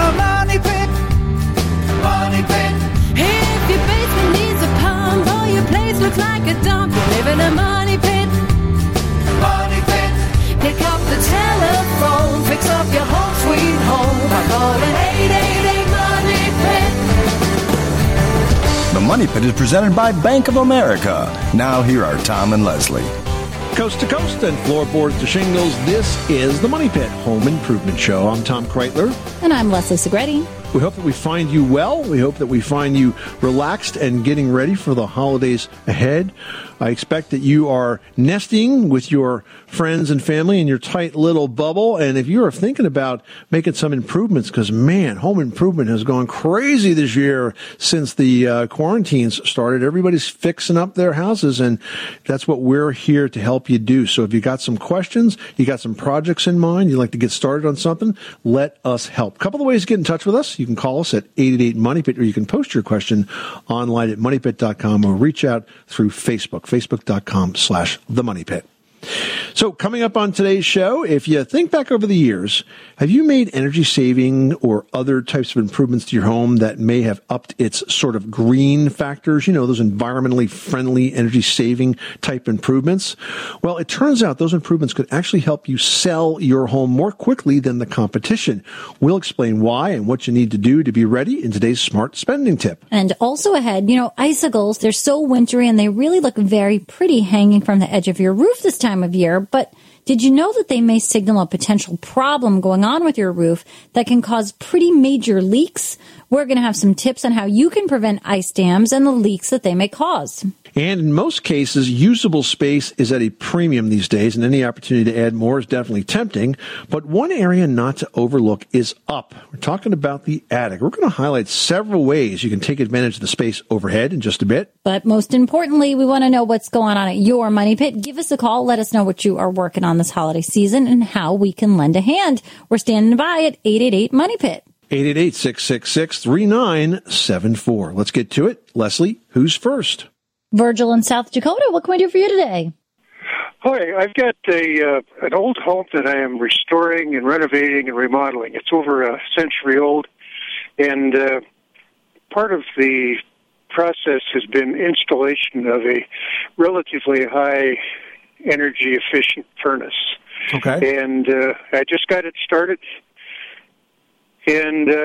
money pit. Money pit. If your basement needs a pump or your place looks like a dump, you live in a money pit. Money pit. Pick up the telephone, fix up your home sweet home by calling 888 Money Pit. The Money Pit is presented by Bank of America. Now here are Tom and Leslie. Coast to coast and floorboards to shingles, this is the Money Pit Home Improvement Show. I'm Tom Kreitler. And I'm Leslie Segretti. We hope that we find you well. We hope that we find you relaxed and getting ready for the holidays ahead. I expect that you are nesting with your friends and family in your tight little bubble. And if you are thinking about making some improvements, because, man, home improvement has gone crazy this year since the quarantines started. Everybody's fixing up their houses, and that's what we're here to help you do. So if you got some questions, you got some projects in mind, you'd like to get started on something, let us help. A couple of ways to get in touch with us. You can call us at 888-MONEYPIT, or you can post your question online at moneypit.com or reach out through Facebook, facebook.com/themoneypit. So coming up on today's show, if you think back over the years, have you made energy saving or other types of improvements to your home that may have upped its sort of green factors? You know, those environmentally friendly, energy saving type improvements. Well, it turns out those improvements could actually help you sell your home more quickly than the competition. We'll explain why and what you need to do to be ready in today's smart spending tip. And also ahead, icicles, they're so wintry and they really look very pretty hanging from the edge of your roof this time of year. But did you know that they may signal a potential problem going on with your roof that can cause pretty major leaks? We're going to have some tips on how you can prevent ice dams and the leaks that they may cause. And in most cases, usable space is at a premium these days, and any opportunity to add more is definitely tempting. But one area not to overlook is up. We're talking about the attic. We're going to highlight several ways you can take advantage of the space overhead in just a bit. But most importantly, we want to know what's going on at your Money Pit. Give us a call. Let us know what you are working on this holiday season and how we can lend a hand. We're standing by at 888-MONEY-PIT. 888-666-3974. Let's get to it. Leslie, who's first? Virgil in South Dakota, what can we do for you today? Hi, I've got an old home that I am restoring and renovating and remodeling. It's over a century old, and part of the process has been installation of a relatively high energy efficient furnace. Okay. And I just got it started, and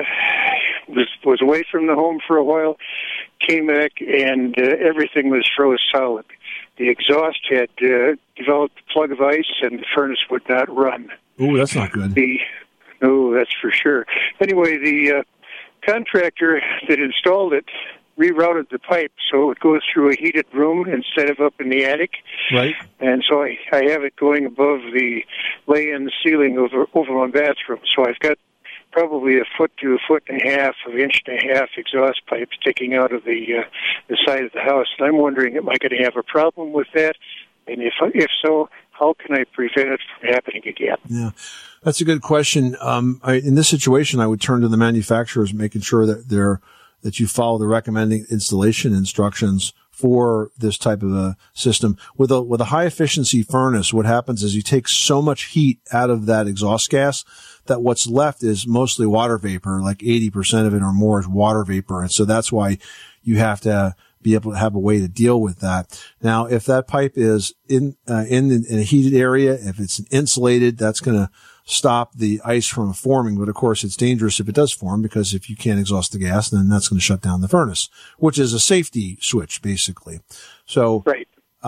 was away from the home for a while, came back, and everything was froze solid. The exhaust had developed a plug of ice, and the furnace would not run. Ooh, that's not good. No, that's for sure. Anyway, the contractor that installed it rerouted the pipe so it would go through a heated room instead of up in the attic. Right. And so I have it going above the lay-in ceiling over my bathroom. So I've got probably a foot to a foot and a half, an inch and a half exhaust pipe sticking out of the side of the house. And I'm wondering, am I going to have a problem with that? And if so, how can I prevent it from happening again? Yeah, that's a good question. In this situation, I would turn to the manufacturers, making sure that that you follow the recommended installation instructions for this type of a system. With a high efficiency furnace, what happens is you take so much heat out of that exhaust gas that what's left is mostly water vapor, like 80% of it or more is water vapor. And so that's why you have to be able to have a way to deal with that. Now, if that pipe is in a heated area, if it's insulated, that's going to stop the ice from forming. But of course, it's dangerous if it does form, because if you can't exhaust the gas, then that's going to shut down the furnace, which is a safety switch, basically. So, right.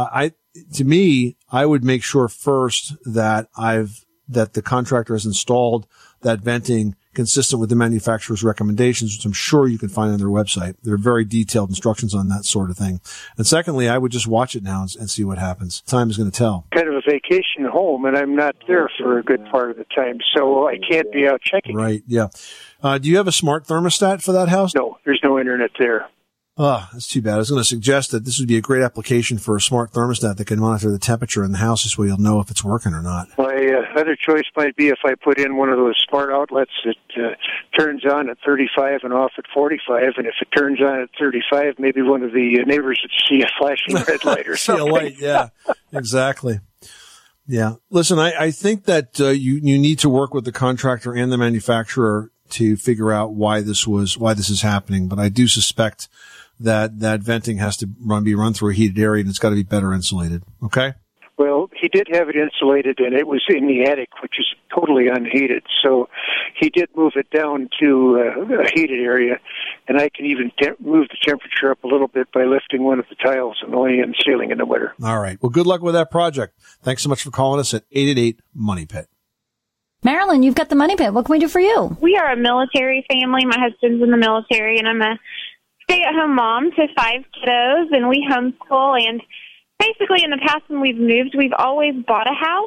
To me, I would make sure first that the contractor has installed that venting consistent with the manufacturer's recommendations, which I'm sure you can find on their website. There are very detailed instructions on that sort of thing. And secondly, I would just watch it now and see what happens. Time is going to tell. Kind of a vacation home, and I'm not there for a good part of the time, so I can't be out checking. Right, yeah. Do you have a smart thermostat for that house? No, there's no internet there. That's too bad. I was going to suggest that this would be a great application for a smart thermostat that can monitor the temperature in the house, this way you'll know if it's working or not. My other choice might be if I put in one of those smart outlets that turns on at 35 and off at 45, and if it turns on at 35, maybe one of the neighbors would see a flashing red light or something. See a light, yeah, exactly. Yeah. Listen, I think that you need to work with the contractor and the manufacturer to figure out why this is happening. But I do suspect that venting has to be run through a heated area, and it's got to be better insulated. Okay? Well, he did have it insulated, and it was in the attic, which is totally unheated. So he did move it down to a heated area, and I can even move the temperature up a little bit by lifting one of the tiles in the lay-in ceiling in the winter. All right. Well, good luck with that project. Thanks so much for calling us at 888-MONEY-PIT. Marilyn, you've got the Money Pit. What can we do for you? We are a military family. My husband's in the military, and I'm a stay-at-home mom to 5 kiddos, and we homeschool. And basically, in the past when we've moved, we've always bought a house,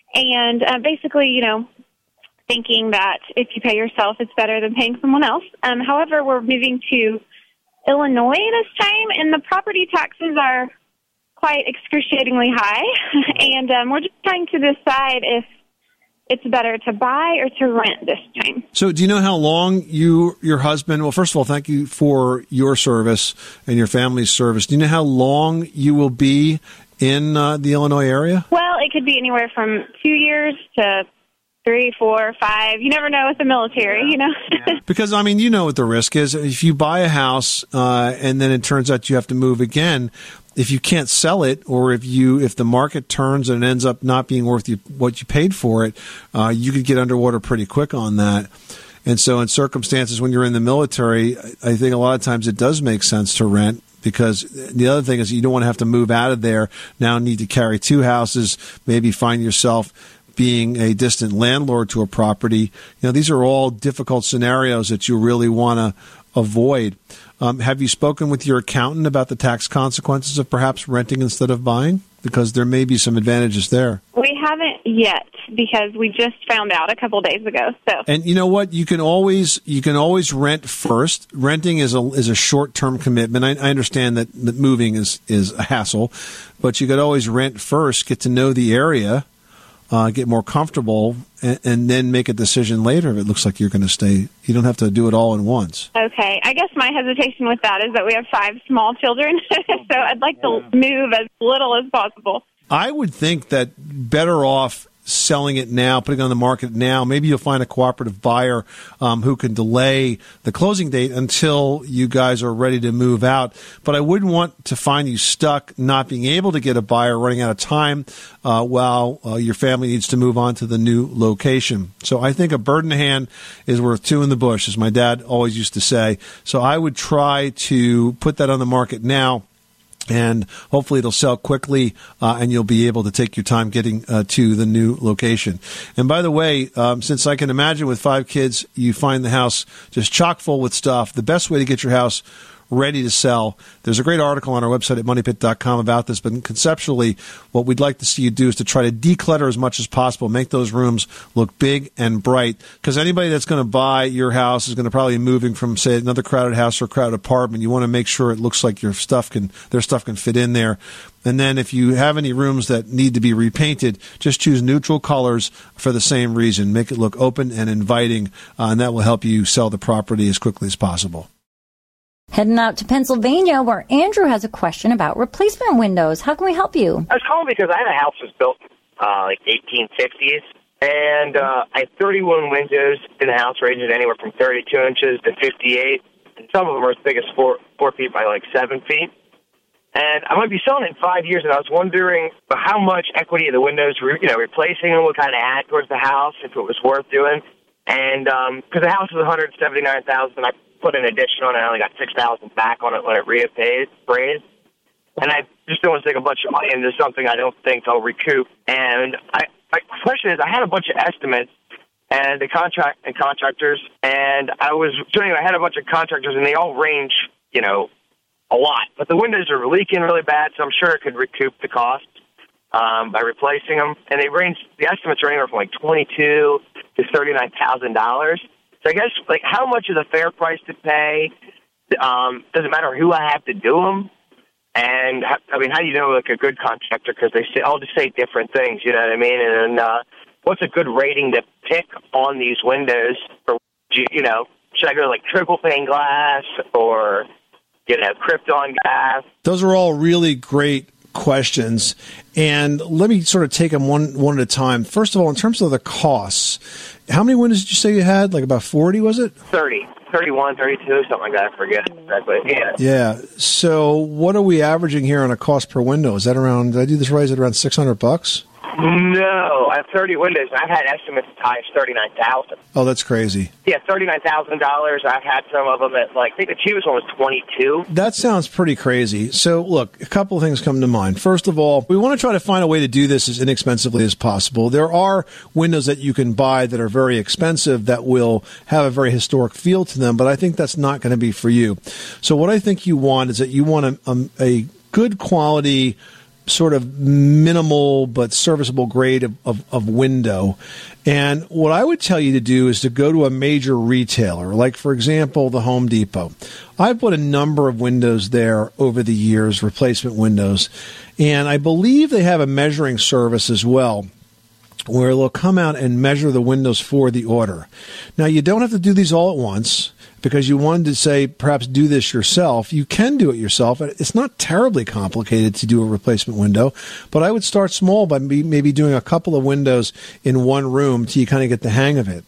and basically, thinking that if you pay yourself, it's better than paying someone else. However, we're moving to Illinois this time, and the property taxes are quite excruciatingly high, and we're just trying to decide if it's better to buy or to rent this time. So do you know how long your husband, well, first of all, thank you for your service and your family's service. Do you know how long you will be in the Illinois area? Well, it could be anywhere from 2 years to 3, 4, 5. You never know with the military, Yeah. Because, you know what the risk is. If you buy a house and then it turns out you have to move again, if you can't sell it, or if the market turns and it ends up not being worth what you paid for it, you could get underwater pretty quick on that. And so in circumstances when you're in the military, I think a lot of times it does make sense to rent, because the other thing is you don't want to have to move out of there, now need to carry 2 houses, maybe find yourself being a distant landlord to a property. These are all difficult scenarios that you really want to avoid. Have you spoken with your accountant about the tax consequences of perhaps renting instead of buying? Because there may be some advantages there. We haven't yet, because we just found out a couple days ago. So, and you know what? You can always rent first. Renting is a short-term commitment. I understand that moving is a hassle, but you could always rent first, get to know the area, get more comfortable, and then make a decision later if it looks like you're going to stay. You don't have to do it all at once. Okay. I guess my hesitation with that is that we have 5 small children, so I'd like to move as little as possible. I would think that better off selling it now, putting it on the market now. Maybe you'll find a cooperative buyer who can delay the closing date until you guys are ready to move out. But I wouldn't want to find you stuck not being able to get a buyer, running out of time while your family needs to move on to the new location. So I think a bird in the hand is worth 2 in the bush, as my dad always used to say. So I would try to put that on the market now, and hopefully it'll sell quickly, and you'll be able to take your time getting to the new location. And by the way, since I can imagine with 5 kids, you find the house just chock full with stuff, the best way to get your house ready to sell. There's a great article on our website at moneypit.com about this, but conceptually, what we'd like to see you do is to try to declutter as much as possible, make those rooms look big and bright, because anybody that's going to buy your house is going to probably be moving from, say, another crowded house or a crowded apartment. You want to make sure it looks like their stuff can fit in there. And then if you have any rooms that need to be repainted, just choose neutral colors for the same reason. Make it look open and inviting, and that will help you sell the property as quickly as possible. Heading out to Pennsylvania, where Andrew has a question about replacement windows. How can we help you? I was calling because I had a house that was built like 1850s, and I had 31 windows in the house, ranging anywhere from 32 inches to 58, and some of them are as big as 4 feet by like 7 feet. And I might be selling it in 5 years, and I was wondering how much equity of the windows, replacing them would kind of add towards the house, if it was worth doing. And because the house was $179,000, I put an addition on it. I only got $6,000 back on it when it reappraised. And I just don't want to take a bunch of money into something I don't think I'll recoup. And my question is, I had a bunch of estimates and contractors, and I had a bunch of contractors, and they all range, a lot. But the windows are leaking really bad, so I'm sure it could recoup the cost by replacing them. And the estimates are anywhere from like $22,000 to $39,000. So I guess, how much is a fair price to pay? Does it matter who I have to do them? And, how do you know, a good contractor? Because they all just say different things, you know what I mean? And what's a good rating to pick on these windows? Or, should I go, triple pane glass or, Krypton glass? Those are all really great questions. And let me sort of take them one at a time. First of all, in terms of the costs, how many windows did you say you had? Like about 40, was it? 30, 31, 32, something like that. I forget exactly. Yeah. Yeah. So what are we averaging here on a cost per window? Is that around, did I do this right? Is it around $600? No, I have 30 windows. I've had estimates as high as $39,000. Oh, that's crazy. Yeah, $39,000. I've had some of them at, like, I think the cheapest one was $22,000. That sounds pretty crazy. So, look, a couple of things come to mind. First of all, we want to try to find a way to do this as inexpensively as possible. There are windows that you can buy that are very expensive that will have a very historic feel to them, but I think that's not going to be for you. So what I think you want is that you want a good quality, sort of minimal but serviceable grade of window. And what I would tell you to do is to go to a major retailer, like, for example, the Home Depot. I've put a number of windows there over the years, replacement windows, and I believe they have a measuring service as well, where they'll come out and measure the windows for the order. Now, you don't have to do these all at once, because you wanted to say, perhaps do this yourself. You can do it yourself. It's not terribly complicated to do a replacement window, but I would start small by maybe doing a couple of windows in one room till you kind of get the hang of it.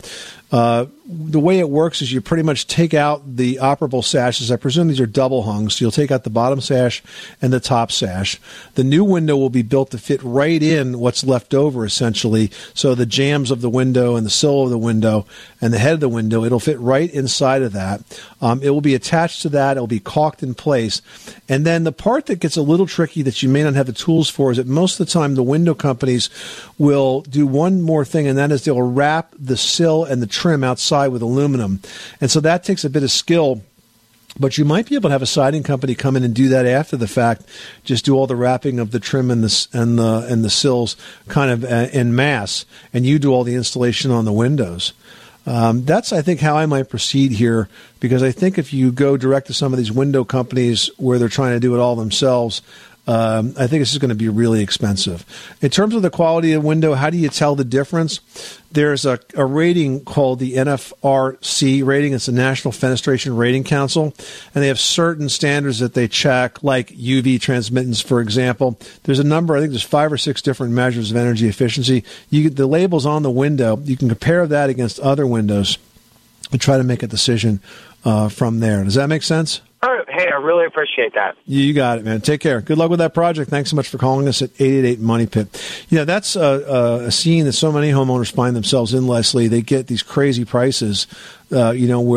The way it works is you pretty much take out the operable sashes. I presume these are double hung, so you'll take out the bottom sash and the top sash. The new window will be built to fit right in what's left over, essentially. So the jambs of the window and the sill of the window and the head of the window, it'll fit right inside of that. It will be attached to that. It'll be caulked in place. And then the part that gets a little tricky that you may not have the tools for is that most of the time the window companies will do one more thing, and that is they'll wrap the sill and the trim outside with aluminum. And so that takes a bit of skill, but you might be able to have a siding company come in and do that after the fact, just do all the wrapping of the trim and the sills kind of en masse, and you do all the installation on the windows. That's, I think, how I might proceed here, because I think if you go direct to some of these window companies where they're trying to do it all themselves, I think this is going to be really expensive. In terms of the quality of the window, how do you tell the difference? There's a rating called the NFRC rating. It's the National Fenestration Rating Council, and they have certain standards that they check, like UV transmittance, for example. There's a number, I think there's 5 or 6 different measures of energy efficiency. The labels on the window, you can compare that against other windows and try to make a decision from there. Does that make sense? Hey, I really appreciate that. You got it, man. Take care. Good luck with that project. Thanks so much for calling us at 888 Money Pit. You know, that's a scene that so many homeowners find themselves in, Leslie. They get these crazy prices, where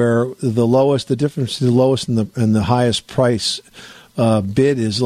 the difference between the lowest and the highest price bid is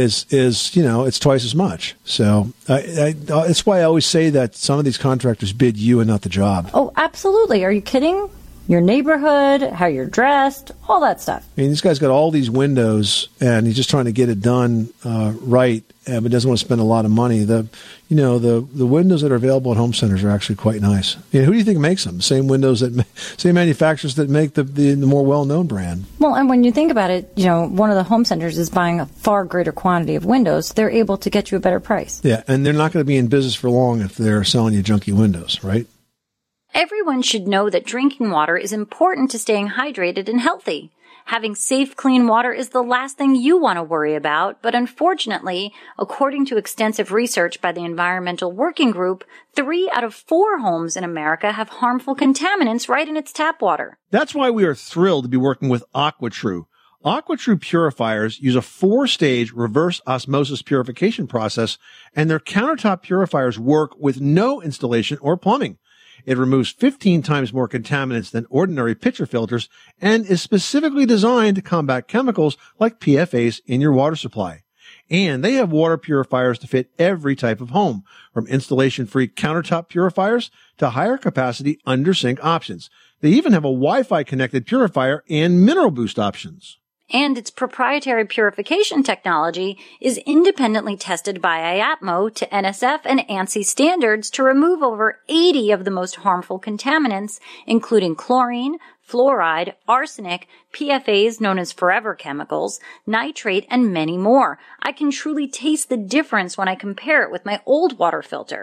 it's twice as much. So it's why I always say that some of these contractors bid you and not the job. Oh, absolutely. Are you kidding? Your neighborhood, how you're dressed, all that stuff. I mean, this guy's got all these windows, and he's just trying to get it done right, but doesn't want to spend a lot of money. The windows that are available at home centers are actually quite nice. Who do you think makes them? Same manufacturers that make the more well-known brand. Well, and when you think about it, one of the home centers is buying a far greater quantity of windows. They're able to get you a better price. Yeah, and they're not going to be in business for long if they're selling you junky windows, right? Everyone should know that drinking water is important to staying hydrated and healthy. Having safe, clean water is the last thing you want to worry about, but unfortunately, according to extensive research by the Environmental Working Group, 3 out of 4 homes in America have harmful contaminants right in its tap water. That's why we are thrilled to be working with AquaTrue. AquaTrue purifiers use a 4-stage reverse osmosis purification process, and their countertop purifiers work with no installation or plumbing. It removes 15 times more contaminants than ordinary pitcher filters and is specifically designed to combat chemicals like PFAS in your water supply. And they have water purifiers to fit every type of home, from installation-free countertop purifiers to higher capacity under-sink options. They even have a Wi-Fi connected purifier and mineral boost options. And its proprietary purification technology is independently tested by IAPMO to NSF and ANSI standards to remove over 80 of the most harmful contaminants, including chlorine, fluoride, arsenic, PFAS known as forever chemicals, nitrate, and many more. I can truly taste the difference when I compare it with my old water filter.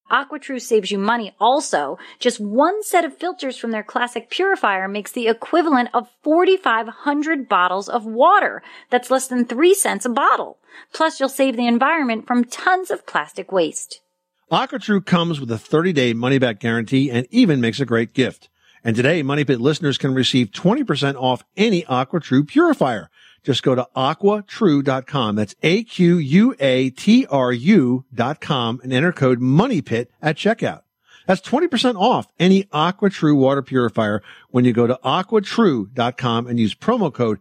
AquaTrue saves you money also. Just one set of filters from their classic purifier makes the equivalent of 4,500 bottles of water. That's less than 3 cents a bottle. Plus, you'll save the environment from tons of plastic waste. AquaTrue comes with a 30-day money-back guarantee and even makes a great gift. And today, Money Pit listeners can receive 20% off any AquaTrue purifier. Just go to AquaTrue.com. That's AQUATRU.com and enter code MONEYPIT at checkout. That's 20% off any AquaTrue water purifier when you go to AquaTrue.com and use promo code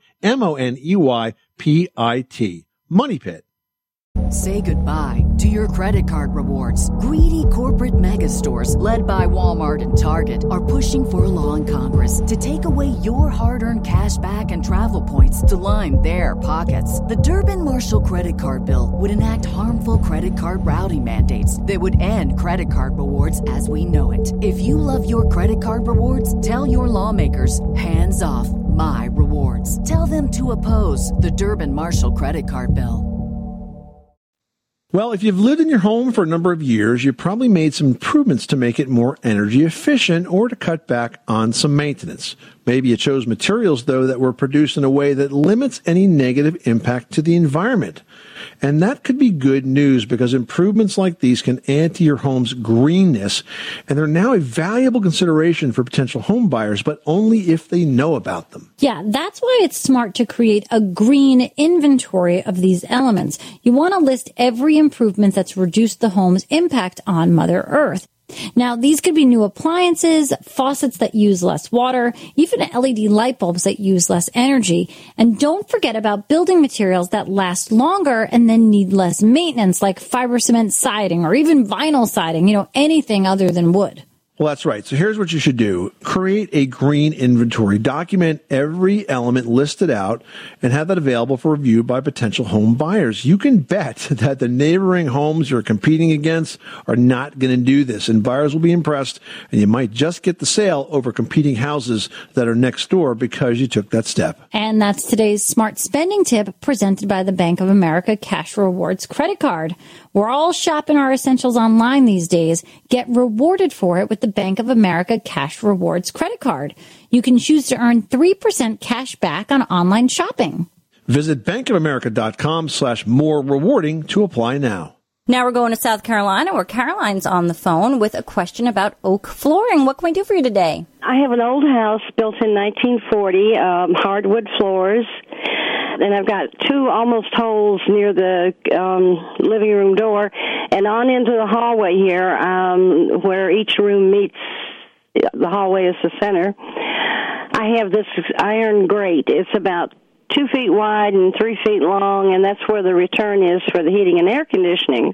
MONEYPIT. MoneyPit. Say goodbye to your credit card rewards. Greedy corporate mega stores, led by Walmart and Target, are pushing for a law in Congress to take away your hard-earned cash back and travel points to line their pockets. The Durbin-Marshall credit card bill would enact harmful credit card routing mandates that would end credit card rewards as we know it. If you love your credit card rewards, tell your lawmakers, hands off my rewards. Tell them to oppose the Durbin-Marshall credit card bill. Well, if you've lived in your home for a number of years, you probably made some improvements to make it more energy efficient or to cut back on some maintenance. Maybe you chose materials, though, that were produced in a way that limits any negative impact to the environment. And that could be good news because improvements like these can add to your home's greenness, and they're now a valuable consideration for potential home buyers, but only if they know about them. Yeah, that's why it's smart to create a green inventory of these elements. You want to list every improvement that's reduced the home's impact on Mother Earth. Now, these could be new appliances, faucets that use less water, even LED light bulbs that use less energy. And don't forget about building materials that last longer and then need less maintenance, like fiber cement siding or even vinyl siding, anything other than wood. Well, that's right. So here's what you should do. Create a green inventory. Document every element listed out and have that available for review by potential home buyers. You can bet that the neighboring homes you're competing against are not going to do this, and buyers will be impressed, and you might just get the sale over competing houses that are next door because you took that step. And that's today's smart spending tip presented by the Bank of America Cash Rewards credit card. We're all shopping our essentials online these days. Get rewarded for it with the Bank of America Cash Rewards credit card. You can choose to earn 3% cash back on online shopping. Visit bankofamerica.com/more rewarding to apply now. Now we're going to South Carolina, where Caroline's on the phone with a question about oak flooring. What can we do for you today? I have an old house built in 1940, hardwood floors, and I've got 2 almost holes near the living room door and on into the hallway here where each room meets. The hallway is the center. I have this iron grate. It's about 2 feet wide and 3 feet long, and that's where the return is for the heating and air conditioning.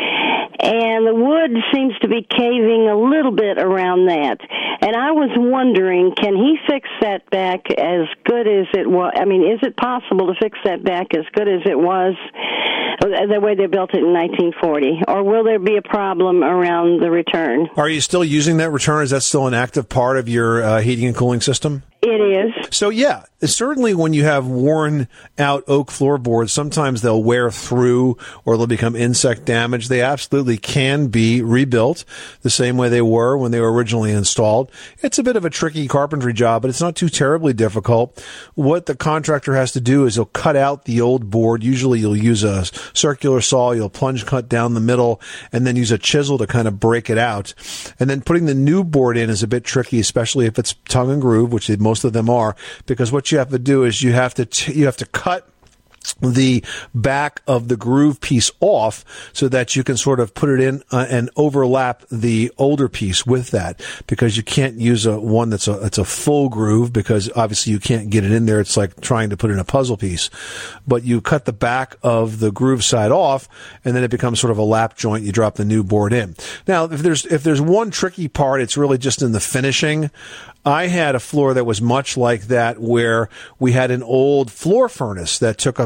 And the wood seems to be caving a little bit around that. And I was wondering, can he fix that back as good as it was? I mean, is it possible to fix that back as good as it was, the way they built it in 1940? Or will there be a problem around the return? Are you still using that return? Is that still an active part of your heating and cooling system? It is. So, yeah, certainly when you have worn out oak floorboards, sometimes they'll wear through or they'll become insect damaged. They absolutely can be rebuilt the same way they were when they were originally installed. It's a bit of a tricky carpentry job, but it's not too terribly difficult. What the contractor has to do is he'll cut out the old board. Usually you'll use a circular saw, you'll plunge cut down the middle, and then use a chisel to kind of break it out. And then putting the new board in is a bit tricky, especially if it's tongue and groove, which most of them are, because what you have to do is you have to cut the back of the groove piece off so that you can sort of put it in and overlap the older piece with that, because you can't use one that's a full groove, because obviously you can't get it in there. It's like trying to put in a puzzle piece. But you cut the back of the groove side off, and then it becomes sort of a lap joint. You drop the new board in. Now, if there's one tricky part, it's really just in the finishing. I had a floor that was much like that, where we had an old floor furnace that took up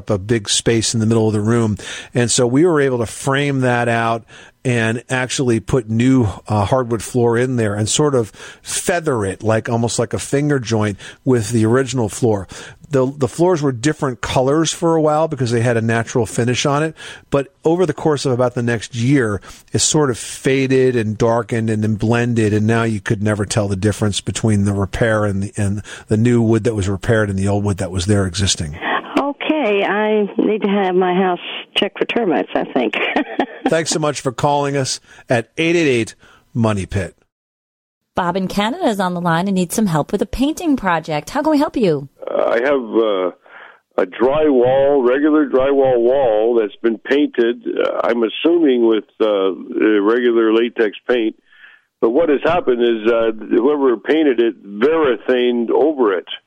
up a big space in the middle of the room. And so we were able to frame that out and actually put new hardwood floor in there and sort of feather it almost like a finger joint with the original floor. The floors were different colors for a while because they had a natural finish on it, but over the course of about the next year, it sort of faded and darkened and then blended, and now you could never tell the difference between the repair and the new wood that was repaired and the old wood that was there existing. Okay, I need to have my house checked for termites, I think. Thanks so much for calling us at 888-MONEY-PIT. Bob in Canada is on the line and needs some help with a painting project. How can we help you? I have a drywall, regular drywall wall that's been painted, I'm assuming with regular latex paint. But what has happened is whoever painted it varathaned over it.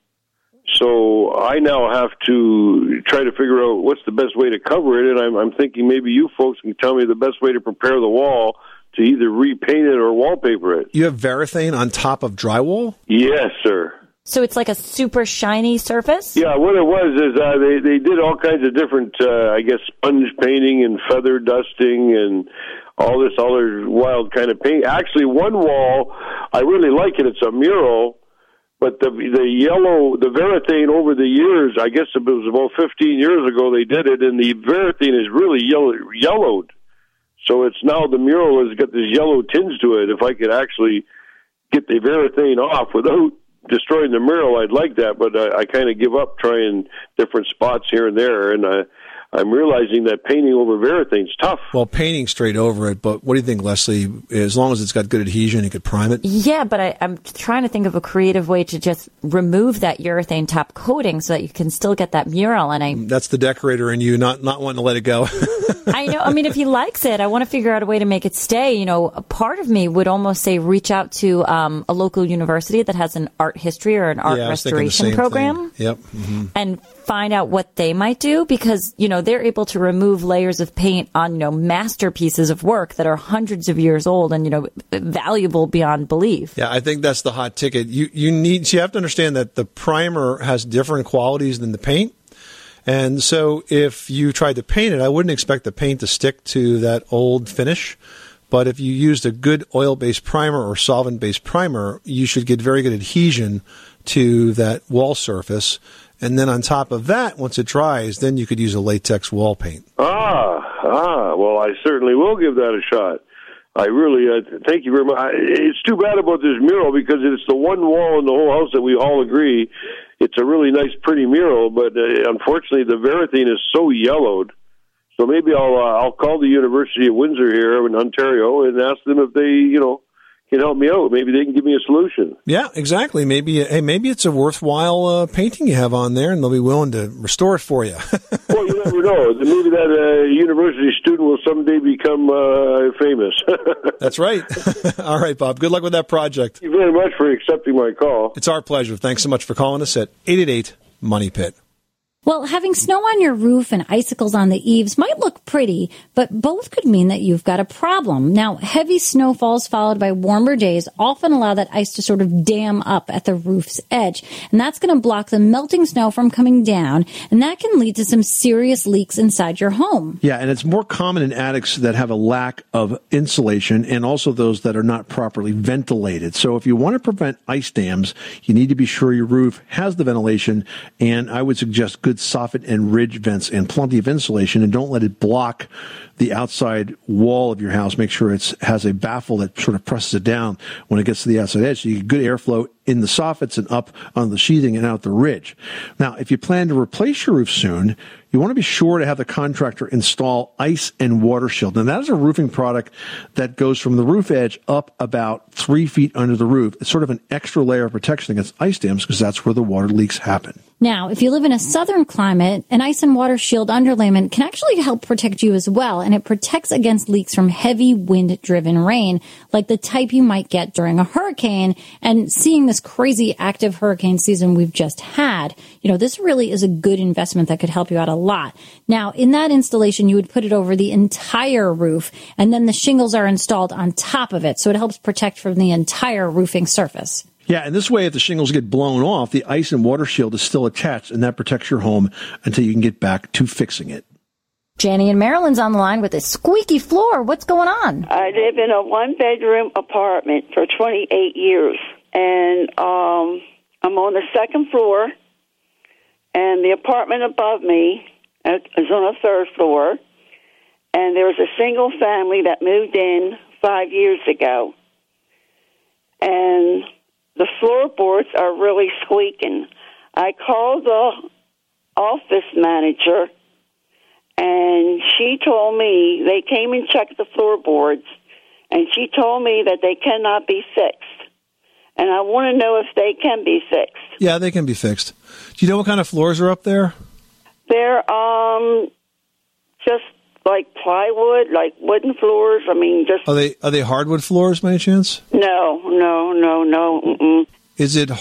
So I now have to try to figure out what's the best way to cover it, and I'm thinking maybe you folks can tell me the best way to prepare the wall to either repaint it or wallpaper it. You have varathane on top of drywall? Yes, sir. So it's like a super shiny surface? Yeah, what it was is they did all kinds of different, sponge painting and feather dusting and all this other wild kind of paint. Actually, one wall, I really like it. It's a mural. But the varathane over the years, I guess it was about 15 years ago they did it, and the varathane is really yellowed. So it's now the mural has got this yellow tinge to it. If I could actually get the varathane off without destroying the mural, I'd like that. But I kind of give up trying different spots here and there, and I'm realizing that painting over varathane's tough. Well, painting straight over it, but what do you think, Leslie? As long as it's got good adhesion, you could prime it? Yeah, but I'm trying to think of a creative way to just remove that urethane top coating so that you can still get that mural. And that's the decorator in you, not wanting to let it go. I know. I mean, if he likes it, I want to figure out a way to make it stay. You know, a part of me would almost say reach out to a local university that has an art history or an art restoration program. Yep. Mm-hmm. And find out what they might do, because, you know, they're able to remove layers of paint on, you know, masterpieces of work that are hundreds of years old and, you know, valuable beyond belief. Yeah, I think that's the hot ticket. You have to understand that the primer has different qualities than the paint. And so if you tried to paint it, I wouldn't expect the paint to stick to that old finish. But if you used a good oil-based primer or solvent-based primer, you should get very good adhesion to that wall surface. And then on top of that, once it dries, then you could use a latex wall paint. Well, I certainly will give that a shot. I really thank you very much. It's too bad about this mural because it's the one wall in the whole house that we all agree it's a really nice, pretty mural, but unfortunately the varathane is so yellowed. So maybe I'll call the University of Windsor here in Ontario and ask them if they, can help me out. Maybe they can give me a solution. Yeah, exactly. Maybe it's a worthwhile painting you have on there, and they'll be willing to restore it for you. Well, you never know. Maybe that university student will someday become famous. That's right. All right, Bob. Good luck with that project. Thank you very much for accepting my call. It's our pleasure. Thanks so much for calling us at 888-MONEY-PIT. Well, having snow on your roof and icicles on the eaves might look pretty, but both could mean that you've got a problem. Now, heavy snowfalls followed by warmer days often allow that ice to sort of dam up at the roof's edge, and that's going to block the melting snow from coming down, and that can lead to some serious leaks inside your home. Yeah, and it's more common in attics that have a lack of insulation and also those that are not properly ventilated. So if you want to prevent ice dams, you need to be sure your roof has the ventilation, and I would suggest good soffit and ridge vents and plenty of insulation, and don't let it block the outside wall of your house. Make sure it has a baffle that sort of presses it down when it gets to the outside edge, so you get good airflow in the soffits and up on the sheathing and out the ridge. Now, if you plan to replace your roof soon, you want to be sure to have the contractor install ice and water shield. And that is a roofing product that goes from the roof edge up about 3 feet under the roof. It's sort of an extra layer of protection against ice dams because that's where the water leaks happen. Now, if you live in a southern climate, an ice and water shield underlayment can actually help protect you as well, and it protects against leaks from heavy wind-driven rain, like the type you might get during a hurricane. And seeing this crazy active hurricane season we've just had, this really is a good investment that could help you out a lot. Now, in that installation, you would put it over the entire roof, and then the shingles are installed on top of it, so it helps protect from the entire roofing surface. Yeah, and this way, if the shingles get blown off, the ice and water shield is still attached, and that protects your home until you can get back to fixing it. Jenny in Maryland's on the line with a squeaky floor. What's going on? I live in a one-bedroom apartment for 28 years, and I'm on the second floor, and the apartment above me is on the third floor, and there was a single family that moved in 5 years ago, and the floorboards are really squeaking. I called the office manager, and she told me they came and checked the floorboards, and she told me that they cannot be fixed. And I want to know if they can be fixed. Yeah, they can be fixed. Do you know what kind of floors are up there? They're just like plywood, like wooden floors. I mean, just Are they hardwood floors by any chance? No. Mm-mm. Is it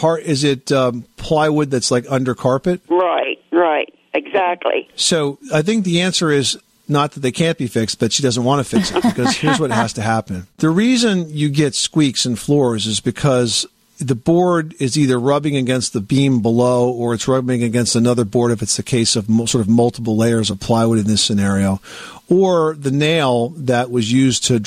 plywood that's like under carpet? Right. Exactly. So I think the answer is not that they can't be fixed, but she doesn't want to fix it, because here's what has to happen. The reason you get squeaks in floors is because the board is either rubbing against the beam below, or it's rubbing against another board if it's the case of sort of multiple layers of plywood in this scenario, or the nail that was used to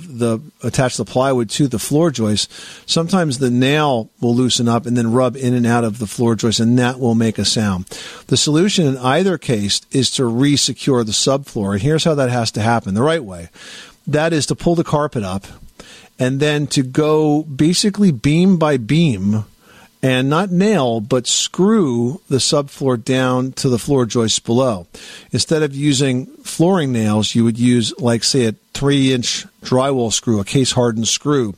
attach the plywood to the floor joist. Sometimes the nail will loosen up and then rub in and out of the floor joist, and that will make a sound. The solution in either case is to re-secure the subfloor, and here's how that has to happen the right way. That is to pull the carpet up, and then to go basically beam by beam and not nail, but screw the subfloor down to the floor joists below. Instead of using flooring nails, you would use, like, say, a 3-inch drywall screw, a case-hardened screw.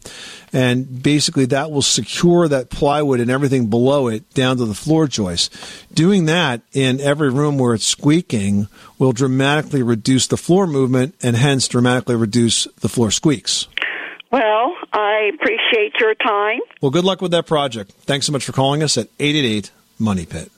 And basically that will secure that plywood and everything below it down to the floor joist. Doing that in every room where it's squeaking will dramatically reduce the floor movement and hence dramatically reduce the floor squeaks. Well, I appreciate your time. Well, good luck with that project. Thanks so much for calling us at 888-MONEY-PIT.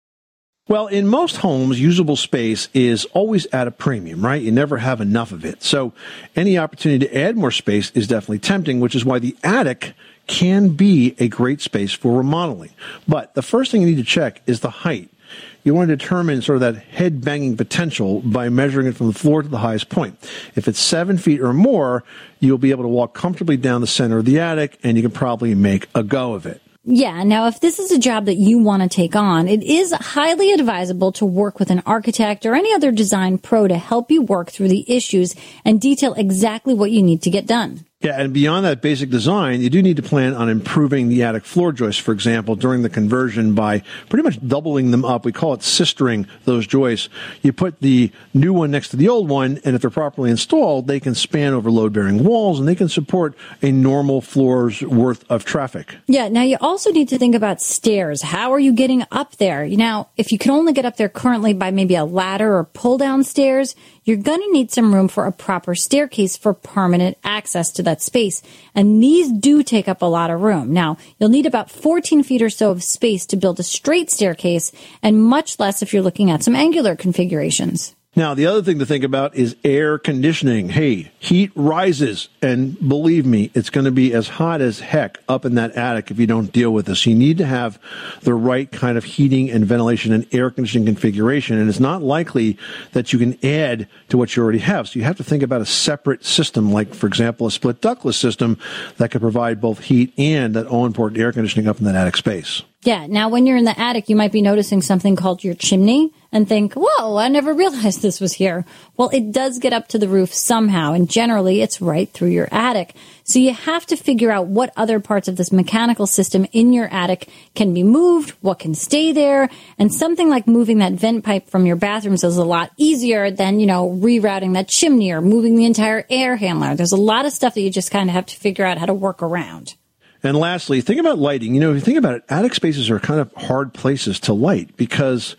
Well, in most homes, usable space is always at a premium, right? You never have enough of it. So any opportunity to add more space is definitely tempting, which is why the attic can be a great space for remodeling. But the first thing you need to check is the height. You want to determine sort of that head-banging potential by measuring it from the floor to the highest point. If it's 7 feet or more, you'll be able to walk comfortably down the center of the attic, and you can probably make a go of it. Yeah. Now, if this is a job that you want to take on, it is highly advisable to work with an architect or any other design pro to help you work through the issues and detail exactly what you need to get done. Yeah, and beyond that basic design, you do need to plan on improving the attic floor joists, for example, during the conversion by pretty much doubling them up. We call it sistering those joists. You put the new one next to the old one, and if they're properly installed, they can span over load-bearing walls, and they can support a normal floor's worth of traffic. Yeah, now you also need to think about stairs. How are you getting up there? Now, if you can only get up there currently by maybe a ladder or pull-down stairs, you're going to need some room for a proper staircase for permanent access to that space. And these do take up a lot of room. Now, you'll need about 14 feet or so of space to build a straight staircase, and much less if you're looking at some angular configurations. Now, the other thing to think about is air conditioning. Hey, heat rises, and believe me, it's going to be as hot as heck up in that attic if you don't deal with this. You need to have the right kind of heating and ventilation and air conditioning configuration, and it's not likely that you can add to what you already have. So you have to think about a separate system, like, for example, a split ductless system that could provide both heat and that all-important air conditioning up in that attic space. Yeah. Now, when you're in the attic, you might be noticing something called your chimney and think, whoa, I never realized this was here. Well, it does get up to the roof somehow, and generally it's right through your attic. So you have to figure out what other parts of this mechanical system in your attic can be moved, what can stay there, and something like moving that vent pipe from your bathrooms is a lot easier than, rerouting that chimney or moving the entire air handler. There's a lot of stuff that you just kind of have to figure out how to work around. And lastly, think about lighting. If you think about it, attic spaces are kind of hard places to light because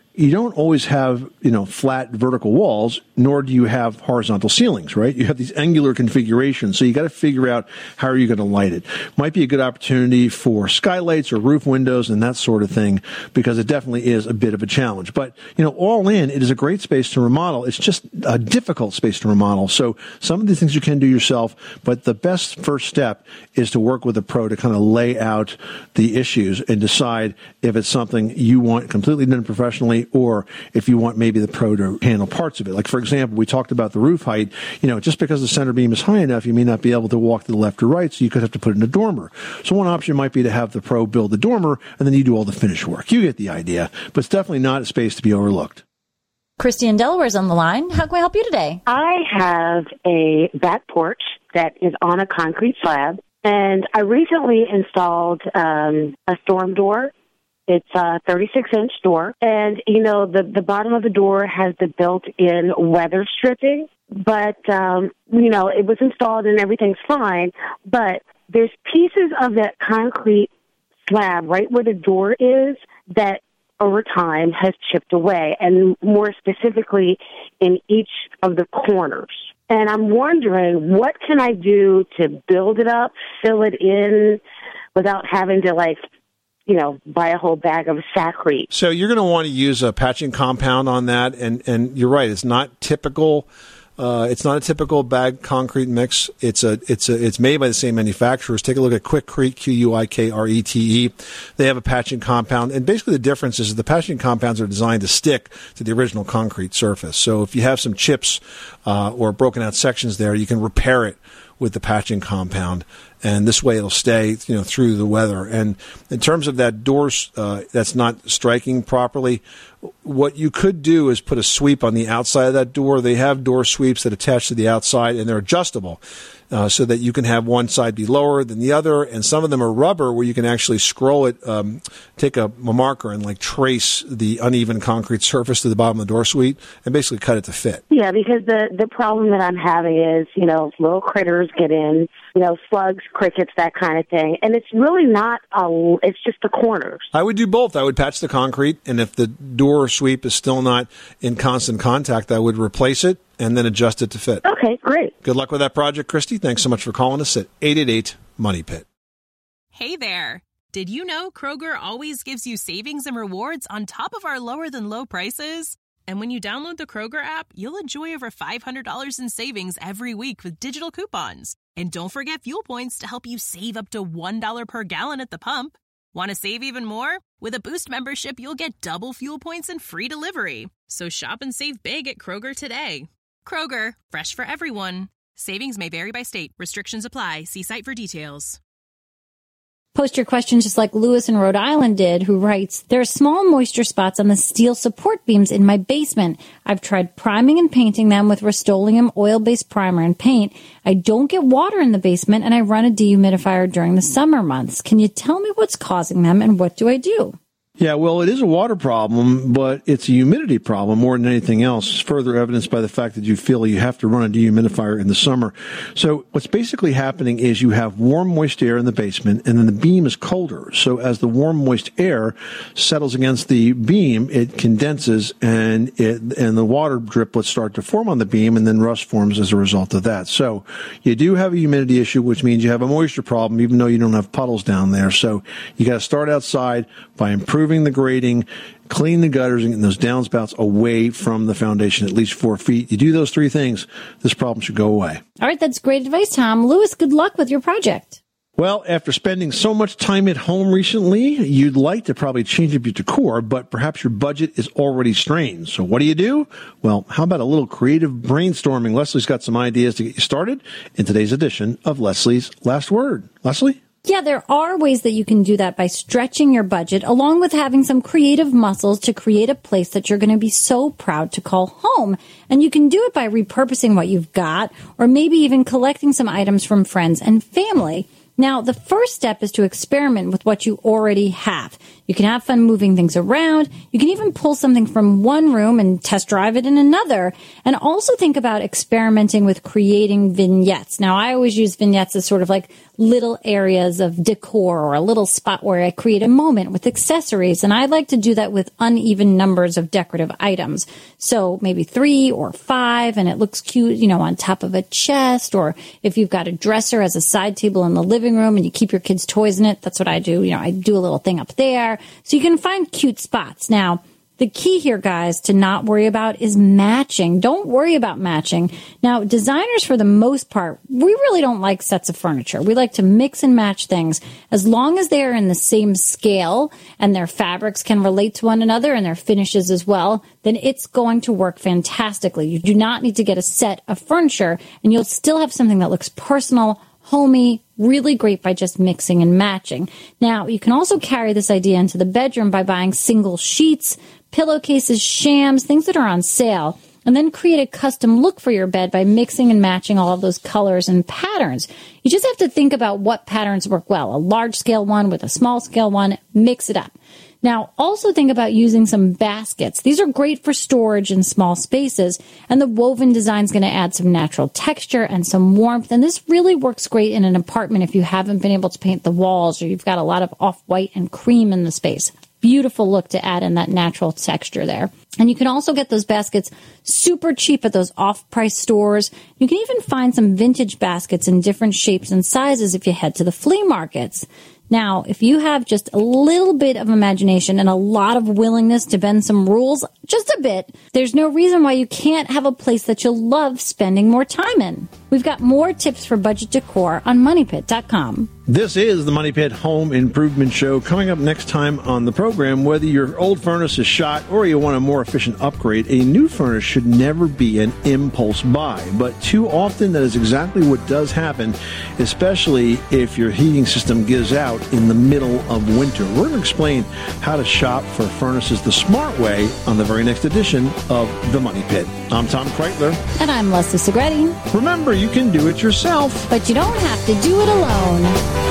you don't always have, flat vertical walls, nor do you have horizontal ceilings, right? You have these angular configurations, so you got to figure out how are you going to light it. Might be a good opportunity for skylights or roof windows and that sort of thing, because it definitely is a bit of a challenge. But, all in, it is a great space to remodel. It's just a difficult space to remodel. So some of these things you can do yourself, but the best first step is to work with a pro to kind of lay out the issues and decide if it's something you want completely done professionally, or if you want maybe the pro to handle parts of it. Like, for example, we talked about the roof height. Just because the center beam is high enough, you may not be able to walk to the left or right, so you could have to put in a dormer. So one option might be to have the pro build the dormer, and then you do all the finish work. You get the idea, but it's definitely not a space to be overlooked. Christy in Delaware is on the line. How can we help you today? I have a back porch that is on a concrete slab, and I recently installed a storm door. It's a 36-inch door, and, the bottom of the door has the built-in weather stripping, but, it was installed and everything's fine, but there's pieces of that concrete slab right where the door is that over time has chipped away, and more specifically in each of the corners. And I'm wondering, what can I do to build it up, fill it in, without having to, buy a whole bag of Sakrete? So you're going to want to use a patching compound on that, and you're right. It's not typical. It's not a typical bag concrete mix. It's made by the same manufacturers. Take a look at Quikrete, Quikrete. They have a patching compound, and basically the difference is the patching compounds are designed to stick to the original concrete surface. So if you have some chips or broken out sections there, you can repair it with the patching compound, and this way it'll stay, through the weather. And in terms of that door that's not striking properly, what you could do is put a sweep on the outside of that door. They have door sweeps that attach to the outside, and they're adjustable. So that you can have one side be lower than the other, and some of them are rubber where you can actually scroll it, take a marker and trace the uneven concrete surface to the bottom of the door sweep and basically cut it to fit. Yeah, because the problem that I'm having is, little critters get in, slugs, crickets, that kind of thing, and it's really not it's just the corners. I would do both. I would patch the concrete, and if the door sweep is still not in constant contact, I would replace it and then adjust it to fit. Okay, great. Good luck with that project, Christy. Thanks so much for calling us at 888-MONEY-PIT. Hey there. Did you know Kroger always gives you savings and rewards on top of our lower-than-low prices? And when you download the Kroger app, you'll enjoy over $500 in savings every week with digital coupons. And don't forget fuel points to help you save up to $1 per gallon at the pump. Want to save even more? With a Boost membership, you'll get double fuel points and free delivery. So shop and save big at Kroger today. Kroger, fresh for everyone. Savings may vary by state. Restrictions apply. See site for details. Post your questions just like Lewis in Rhode Island did, who writes, there are small moisture spots on the steel support beams in my basement. I've tried priming and painting them with Rust-Oleum oil-based primer and paint. I don't get water in the basement, and I run a dehumidifier during the summer months. Can you tell me what's causing them, and what do I do? Yeah, well, it is a water problem, but it's a humidity problem more than anything else. It's further evidenced by the fact that you feel you have to run a dehumidifier in the summer. So what's basically happening is you have warm, moist air in the basement, and then the beam is colder. So as the warm, moist air settles against the beam, it condenses, and the water driplets start to form on the beam, and then rust forms as a result of that. So you do have a humidity issue, which means you have a moisture problem, even though you don't have puddles down there. So you got to start outside by improving the grading, clean the gutters, and get those downspouts away from the foundation at least 4 feet. You do those three things, this problem should go away. All right, that's great advice, Tom. Lewis, good luck with your project. Well, after spending so much time at home recently, you'd like to probably change up your decor, but perhaps your budget is already strained. So what do? Well, how about a little creative brainstorming? Leslie's got some ideas to get you started in today's edition of Leslie's Last Word. Leslie? Yeah, there are ways that you can do that by stretching your budget, along with having some creative muscles to create a place that you're going to be so proud to call home. And you can do it by repurposing what you've got, or maybe even collecting some items from friends and family. Now, the first step is to experiment with what you already have. You can have fun moving things around. You can even pull something from one room and test drive it in another. And also think about experimenting with creating vignettes. Now, I always use vignettes as sort of like little areas of decor or a little spot where I create a moment with accessories. And I like to do that with uneven numbers of decorative items. So maybe 3 or 5, and it looks cute, on top of a chest. Or if you've got a dresser as a side table in the living room and you keep your kids' toys in it, that's what I do. I do a little thing up there. So you can find cute spots. Now, the key here, guys, to not worry about is matching. Don't worry about matching. Now, designers, for the most part, we really don't like sets of furniture. We like to mix and match things. As long as they are in the same scale and their fabrics can relate to one another and their finishes as well, then it's going to work fantastically. You do not need to get a set of furniture, and you'll still have something that looks personal, homey, really great by just mixing and matching. Now, you can also carry this idea into the bedroom by buying single sheets, pillowcases, shams, things that are on sale, and then create a custom look for your bed by mixing and matching all of those colors and patterns. You just have to think about what patterns work well. A large scale one with a small scale one, mix it up. Now, also think about using some baskets. These are great for storage in small spaces, and the woven design is going to add some natural texture and some warmth, and this really works great in an apartment if you haven't been able to paint the walls or you've got a lot of off-white and cream in the space. Beautiful look to add in that natural texture there. And you can also get those baskets super cheap at those off-price stores. You can even find some vintage baskets in different shapes and sizes if you head to the flea markets. Now, if you have just a little bit of imagination and a lot of willingness to bend some rules, just a bit, there's no reason why you can't have a place that you'll love spending more time in. We've got more tips for budget decor on MoneyPit.com. This is the Money Pit Home Improvement Show. Coming up next time on the program, whether your old furnace is shot or you want a more efficient upgrade, a new furnace should never be an impulse buy. But too often that is exactly what does happen, especially if your heating system gives out in the middle of winter. We're going to explain how to shop for furnaces the smart way on the very next edition of The Money Pit. I'm Tom Kreitler. And I'm Leslie Segretti. Remember, you can do it yourself, but you don't have to do it alone.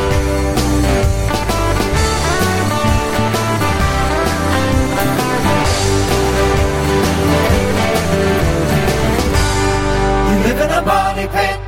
You live in a money pit.